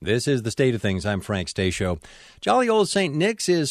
This is The State of Things. I'm Frank Stasio. Jolly old St. Nick is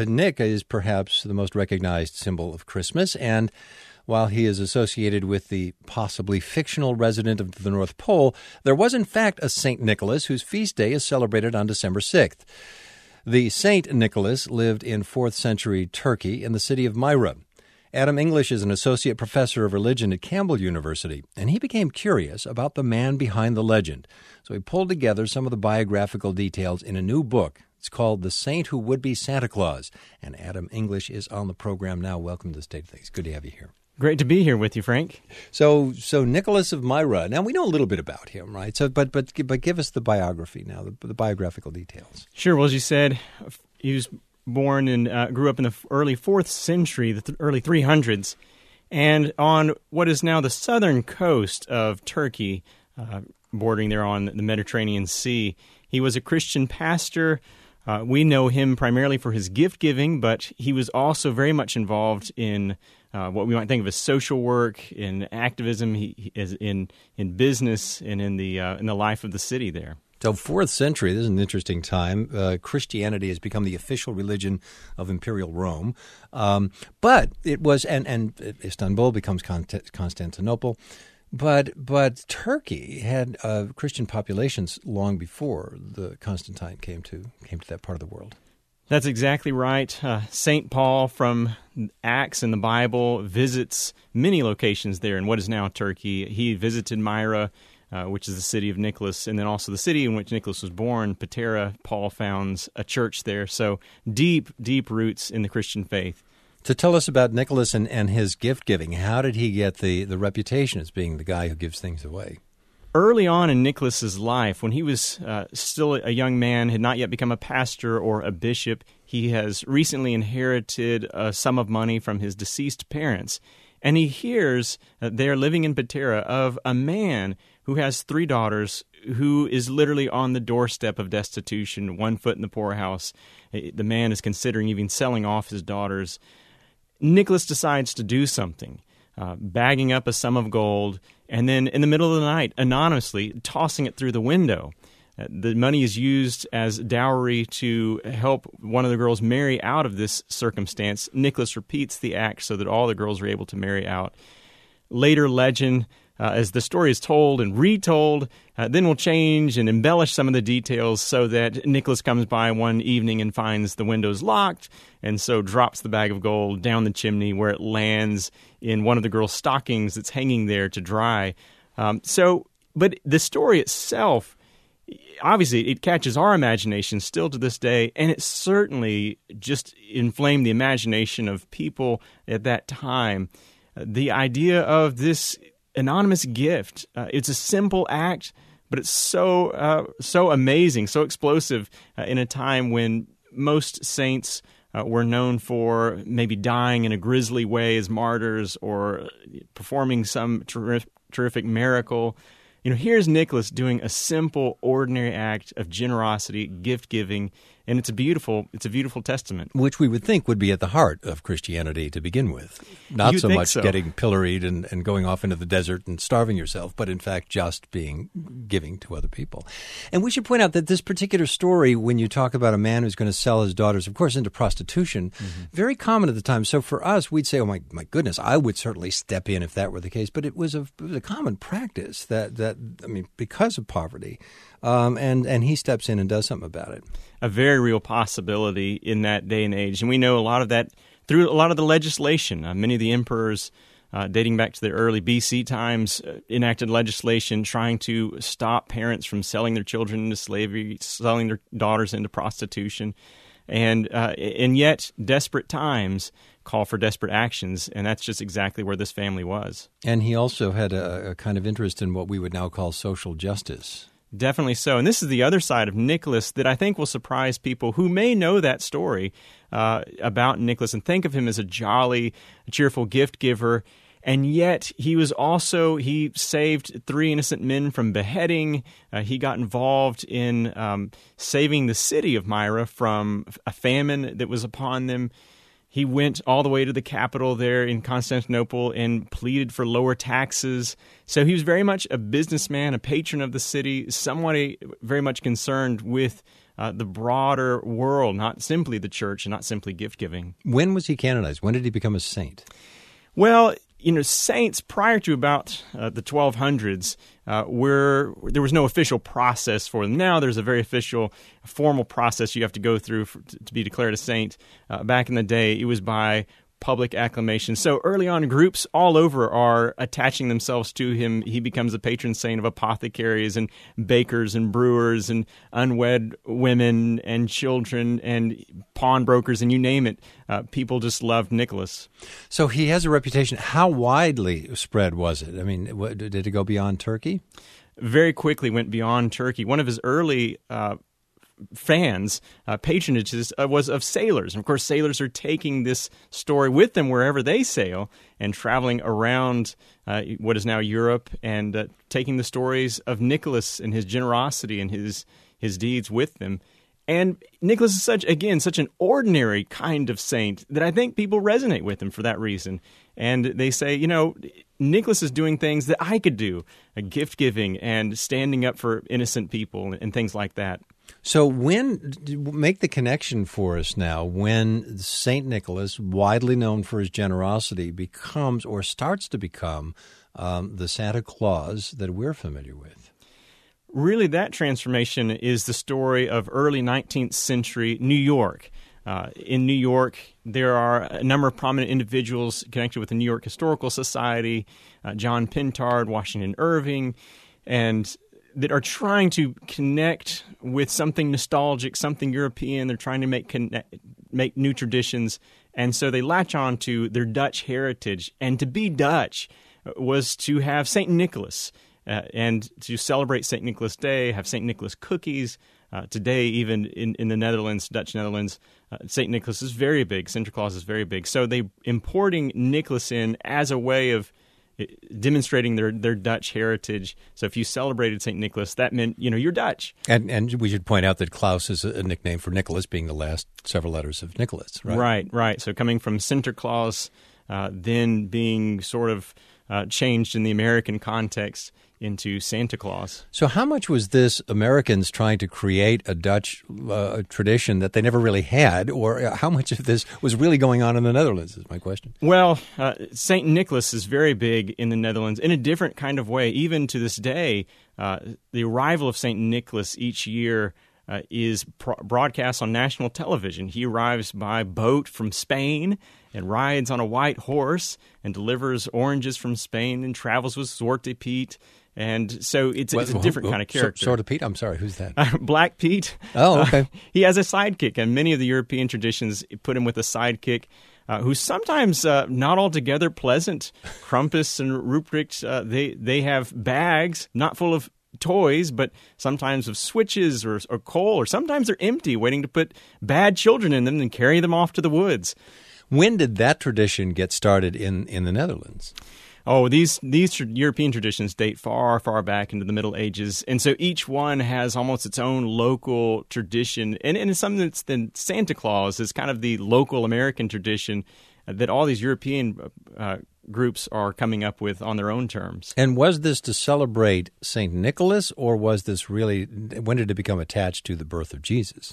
perhaps the most recognized symbol of Christmas, and while he is associated with the possibly fictional resident of the North Pole, there was in fact a St. Nicholas whose feast day is celebrated on December 6th. The St. Nicholas lived in 4th century Turkey in the city of Myra. Adam English is an associate professor of religion at Campbell University, and he became curious about the man behind the legend. So he pulled together some of the biographical details in a new book. It's called The Saint Who Would Be Santa Claus. And Adam English is on the program now. Welcome to The State of Things. Good to have you here. Great to be here with you, Frank. So Nicholas of Myra. Now, we know a little bit about him, right? So, but give us the biography now, the biographical details. Sure. Well, as you said, he was born and grew up in the early 4th century, the early 300s, and on what is now the southern coast of Turkey, bordering there on the Mediterranean Sea. He was a Christian pastor. We know him primarily for his gift-giving, but he was also very much involved in what we might think of as social work, in activism, he is in business, and in the life of the city there. So 4th century, this is an interesting time. Christianity has become the official religion of Imperial Rome. But it was, and Istanbul becomes Constantinople. But Turkey had Christian populations long before the Constantine came to that part of the world. That's exactly right. St. Paul from Acts in the Bible visits many locations there in what is now Turkey. He visited Myra, which is the city of Nicholas, and then also the city in which Nicholas was born, Patera. Paul founds a church there. So deep, deep roots in the Christian faith. So tell us about Nicholas and his gift-giving. How did he get the reputation as being the guy who gives things away? Early on in Nicholas's life, when he was still a young man, had not yet become a pastor or a bishop, he has recently inherited a sum of money from his deceased parents. And he hears they are living in Patera of a man who has 3 daughters, who is literally on the doorstep of destitution, 1 foot in the poorhouse. The man is considering even selling off his daughters. Nicholas decides to do something, bagging up a sum of gold, and then in the middle of the night, anonymously tossing it through the window. The money is used as dowry to help one of the girls marry out of this circumstance. Nicholas repeats the act so that all the girls are able to marry out. Later legend, as the story is told and retold, then will change and embellish some of the details so that Nicholas comes by one evening and finds the windows locked, and so drops the bag of gold down the chimney where it lands in one of the girls' stockings that's hanging there to dry. But the story itself, obviously, it catches our imagination still to this day, and it certainly just inflamed the imagination of people at that time. The idea of this anonymous gift, it's a simple act, but it's so amazing, so explosive in a time when most saints were known for maybe dying in a grisly way as martyrs or performing some terrific miracle. Here's Nicholas doing a simple, ordinary act of generosity, gift-giving, and it's a beautiful testament. Which we would think would be at the heart of Christianity to begin with. Not so much getting pilloried and going off into the desert and starving yourself, but in fact just giving to other people. And we should point out that this particular story, when you talk about a man who's going to sell his daughters, of course, into prostitution, very common at the time. So for us, we'd say, oh my goodness, I would certainly step in if that were the case. But it was a common practice that because of poverty. And he steps in and does something about it. A very real possibility in that day and age. And we know a lot of that through a lot of the legislation. Many of the emperors, dating back to the early BC times, enacted legislation trying to stop parents from selling their children into slavery, selling their daughters into prostitution. And yet, desperate times call for desperate actions, and that's just exactly where this family was. And he also had a kind of interest in what we would now call social justice. Definitely so. And this is the other side of Nicholas that I think will surprise people who may know that story about Nicholas and think of him as a jolly, cheerful gift giver. And yet he saved 3 innocent men from beheading. He got involved in saving the city of Myra from a famine that was upon them. He went all the way to the capital there in Constantinople and pleaded for lower taxes. So he was very much a businessman, a patron of the city, somebody very much concerned with the broader world, not simply the church and not simply gift-giving. When was he canonized? When did he become a saint? Well, saints prior to about the 1200s, there was no official process for them. Now there's a very official, formal process you have to go through to be declared a saint. Back in the day, it was by public acclamation. So early on, groups all over are attaching themselves to him. He becomes a patron saint of apothecaries and bakers and brewers and unwed women and children and pawnbrokers and you name it. People just loved Nicholas. So he has a reputation. How widely spread was it? I mean, did it go beyond Turkey? Very quickly went beyond Turkey. One of his early fans, patronages, was of sailors. And of course, sailors are taking this story with them wherever they sail and traveling around what is now Europe and taking the stories of Nicholas and his generosity and his deeds with them. And Nicholas is such an ordinary kind of saint that I think people resonate with him for that reason. And they say, Nicholas is doing things that I could do, gift giving and standing up for innocent people and things like that. So make the connection for us now, when St. Nicholas, widely known for his generosity, becomes or starts to become the Santa Claus that we're familiar with. Really, that transformation is the story of early 19th century New York. In New York, there are a number of prominent individuals connected with the New York Historical Society, John Pintard, Washington Irving, and that are trying to connect with something nostalgic, something European. They're trying to make new traditions, and so they latch on to their Dutch heritage. And to be Dutch was to have St. Nicholas, and to celebrate St. Nicholas Day, have St. Nicholas cookies. Today, even in the Netherlands, Dutch Netherlands, St. Nicholas is very big. Santa Claus is very big. So they importing Nicholas in as a way of demonstrating their Dutch heritage. So if you celebrated St. Nicholas, that meant, you're Dutch. And we should point out that Klaus is a nickname for Nicholas, being the last several letters of Nicholas, right? Right. So coming from Sinterklaas, then being sort of changed in the American context into Santa Claus. So how much was this Americans trying to create a Dutch tradition that they never really had, or how much of this was really going on in the Netherlands is my question. Well, St. Nicholas is very big in the Netherlands in a different kind of way. Even to this day, the arrival of St. Nicholas each year is broadcast on national television. He arrives by boat from Spain and rides on a white horse and delivers oranges from Spain and travels with Zwarte Piet. And so it's a different kind of character. Zwarte Piet? I'm sorry, who's that? Black Pete. Oh, okay. He has a sidekick, and many of the European traditions put him with a sidekick who's sometimes not altogether pleasant. Krampus and Ruprecht, they have bags, not full of toys, but sometimes of switches or coal, or sometimes they're empty, waiting to put bad children in them and carry them off to the woods. When did that tradition get started in the Netherlands? Oh, these European traditions date far, far back into the Middle Ages, and so each one has almost its own local tradition. And in some sense, then Santa Claus is kind of the local American tradition that all these European groups are coming up with on their own terms. And was this to celebrate St. Nicholas, or was this really, when did it become attached to the birth of Jesus?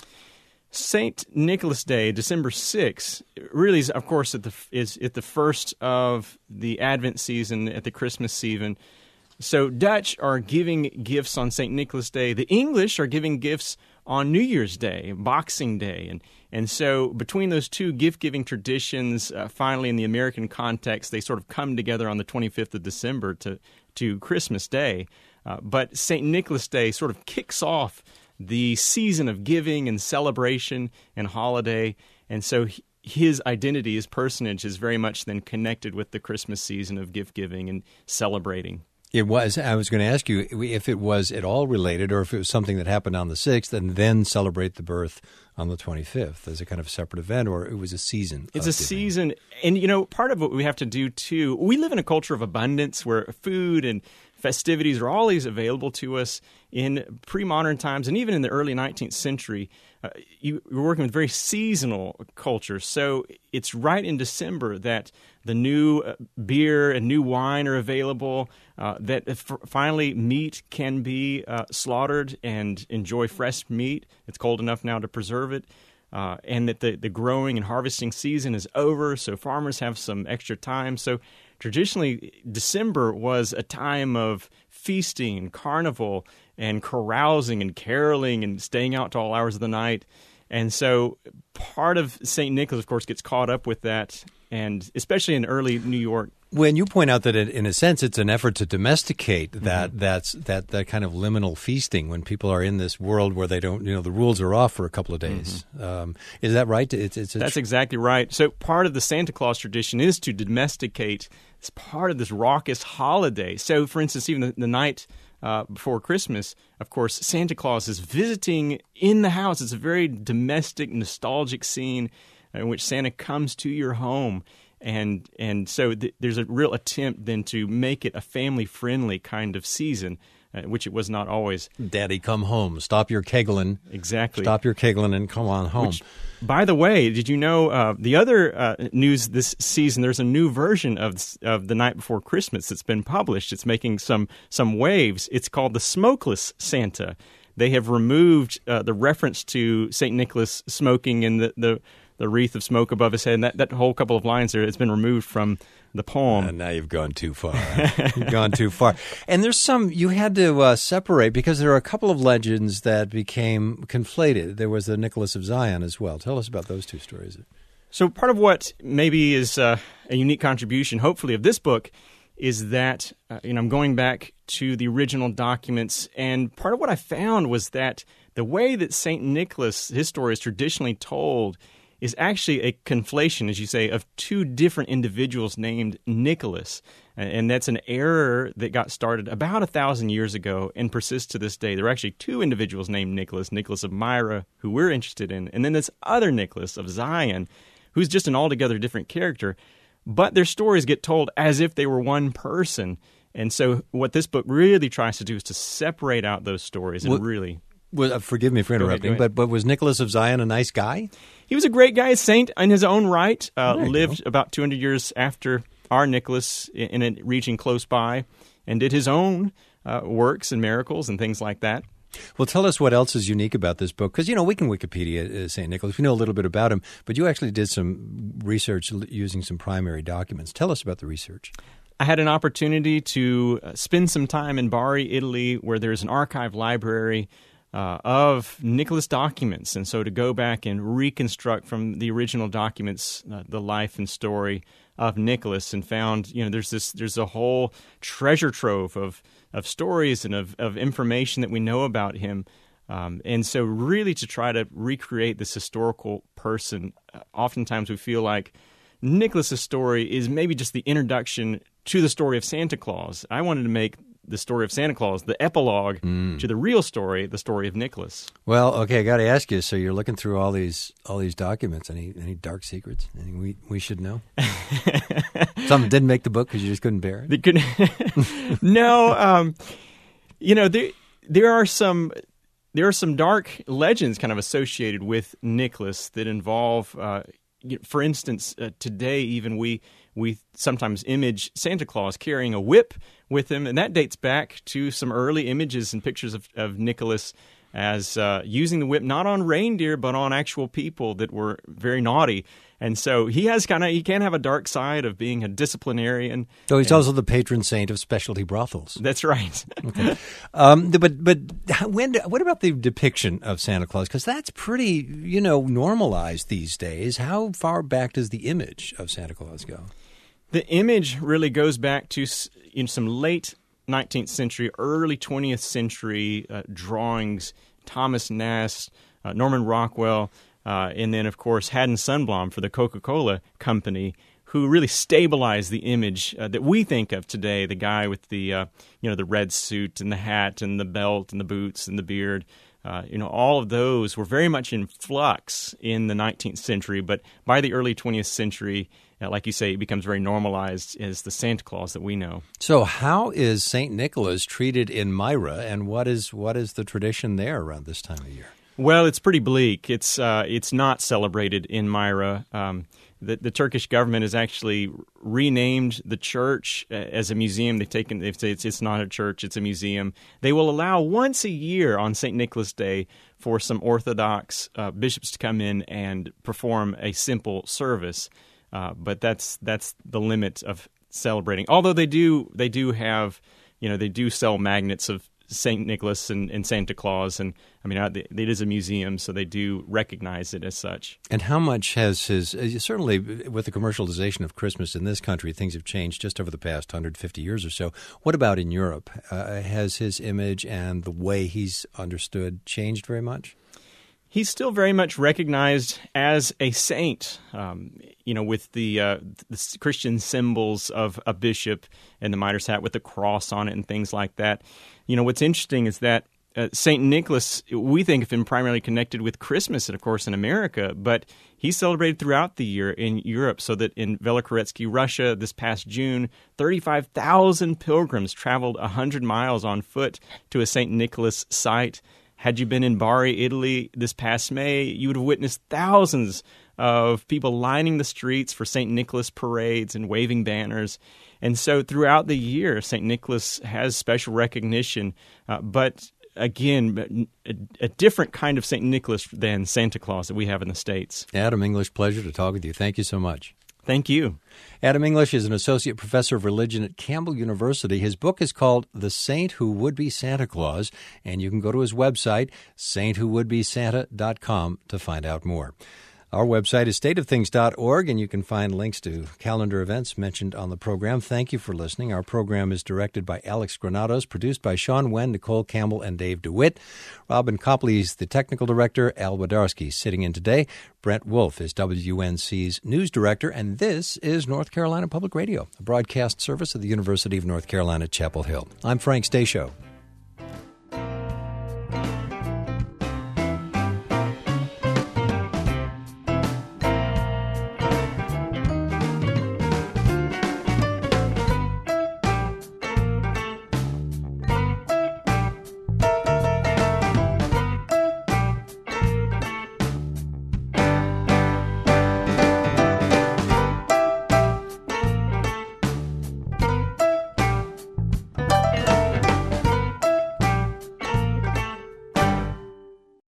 St. Nicholas Day, December 6th, really is, of course, at the first of the Advent season, at the Christmas season. So Dutch are giving gifts on St. Nicholas Day. The English are giving gifts on New Year's Day, Boxing Day. And so between those two gift-giving traditions, finally in the American context, they sort of come together on the 25th of December to Christmas Day. But St. Nicholas Day sort of kicks off the season of giving and celebration and holiday. And so his identity, his personage, is very much then connected with the Christmas season of gift-giving and celebrating. It was. I was going to ask you if it was at all related, or if it was something that happened on the 6th and then celebrate the birth on the 25th as a kind of separate event, or it was a season. It's a season. And, part of what we have to do, too, we live in a culture of abundance where food and festivities are always available to us in pre-modern times, and even in the early 19th century. You're working with very seasonal culture, so it's right in December that the new beer and new wine are available, that finally meat can be slaughtered and enjoy fresh meat. It's cold enough now to preserve it. And that the growing and harvesting season is over, so farmers have some extra time. So traditionally, December was a time of feasting, carnival, and carousing and caroling and staying out to all hours of the night. And so part of St. Nicholas, of course, gets caught up with that, and especially in early New York. When you point out that, in a sense, it's an effort to domesticate that kind of liminal feasting when people are in this world where they don't, the rules are off for a couple of days. Is that right? That's exactly right. So part of the Santa Claus tradition is to domesticate. It's part of this raucous holiday. So, for instance, even the night before Christmas, of course, Santa Claus is visiting in the house. It's a very domestic, nostalgic scene in which Santa comes to your home. And so there's a real attempt then to make it a family-friendly kind of season, which it was not always. Daddy, come home. Stop your kegling. Exactly. Stop your kegling and come on home. Which, by the way, did you know the other news this season, there's a new version of The Night Before Christmas that's been published. It's making some waves. It's called The Smokeless Santa. They have removed the reference to St. Nicholas smoking in the wreath of smoke above his head, and that whole couple of lines there, it's been removed from the poem. Now you've gone too far. You've gone too far. And there's some, you had to separate, because there are a couple of legends that became conflated. There was the Nicholas of Zion as well. Tell us about those two stories. So part of what maybe is a unique contribution, hopefully, of this book is that, I'm going back to the original documents, and part of what I found was that the way that St. Nicholas, his story is traditionally told, is actually a conflation, as you say, of two different individuals named Nicholas. And that's an error that got started about 1,000 years ago and persists to this day. There are actually two individuals named Nicholas, Nicholas of Myra, who we're interested in, and then this other Nicholas of Zion, who's just an altogether different character. But their stories get told as if they were one person. And so what this book really tries to do is to separate out those stories and really... Well, forgive me for interrupting, Go ahead. but was Nicholas of Zion a nice guy? He was a great guy, a saint in his own right, lived about 200 years after our Nicholas in a region close by, and did his own works and miracles and things like that. Well, tell us what else is unique about this book, because, we can Wikipedia St. Nicholas. We know a little bit about him, but you actually did some research using some primary documents. Tell us about the research. I had an opportunity to spend some time in Bari, Italy, where there's an archive library of Nicholas documents, and so to go back and reconstruct from the original documents the life and story of Nicholas, and found there's a whole treasure trove of stories and of information that we know about him, and so really to try to recreate this historical person. Oftentimes we feel like Nicholas's story is maybe just the introduction to the story of Santa Claus. I wanted to make the story of Santa Claus the epilogue to the real story, the story of Nicholas. Well, okay, I got to ask you. So you're looking through all these documents. Any dark secrets? Anything we should know? Some didn't make the book because you just couldn't bear it. No, there are some dark legends kind of associated with Nicholas that involve. For instance, today even we sometimes image Santa Claus carrying a whip with him, and that dates back to some early images and pictures of Nicholas as using the whip not on reindeer but on actual people that were very naughty. And so he can have a dark side of being a disciplinarian. So he's also the patron saint of specialty brothels. That's right. Okay. But what about the depiction of Santa Claus? Because that's pretty, normalized these days. How far back does the image of Santa Claus go? The image really goes back to some late 19th century, early 20th century drawings. Thomas Nast, Norman Rockwell, and then, of course, Haddon Sundblom for the Coca-Cola Company, who really stabilized the image that we think of today, the guy with the red suit and the hat and the belt and the boots and the beard. all of those were very much in flux in the 19th century, but by the early 20th century, like you say, it becomes very normalized as the Santa Claus that we know. So how is St. Nicholas treated in Myra, and what is the tradition there around this time of year? Well, it's pretty bleak. It's not celebrated in Myra. The Turkish government has actually renamed the church as a museum. They've said it's not a church, it's a museum. They will allow once a year on St. Nicholas Day for some Orthodox bishops to come in and perform a simple service. But that's the limit of celebrating. Although they do have, they do sell magnets of St. Nicholas and Santa Claus, and it is a museum, so they do recognize it as such. And how much has certainly with the commercialization of Christmas in this country, things have changed just over the past 150 years or so. What about in Europe? Has his image and the way he's understood changed very much? He's still very much recognized as a saint, with the Christian symbols of a bishop and the mitre hat with the cross on it and things like that. What's interesting is that St. Nicholas, we think of him primarily connected with Christmas, and of course in America, but he's celebrated throughout the year in Europe, so that in Velikoretski, Russia, this past June, 35,000 pilgrims traveled 100 miles on foot to a St. Nicholas site. Had you been in Bari, Italy, this past May, you would have witnessed thousands of people lining the streets for St. Nicholas parades and waving banners. And so throughout the year, St. Nicholas has special recognition, but again, a different kind of St. Nicholas than Santa Claus that we have in the States. Adam English, pleasure to talk with you. Thank you so much. Thank you. Adam English is an associate professor of religion at Campbell University. His book is called The Saint Who Would Be Santa Claus, and you can go to his website, saintwhowouldbesanta.com, to find out more. Our website is stateofthings.org, and you can find links to calendar events mentioned on the program. Thank you for listening. Our program is directed by Alex Granados, produced by Sean Wen, Nicole Campbell, and Dave DeWitt. Robin Copley is the technical director. Al Wadarski sitting in today. Brent Wolf is WNC's news director, and this is North Carolina Public Radio, a broadcast service of the University of North Carolina, Chapel Hill. I'm Frank Stasio.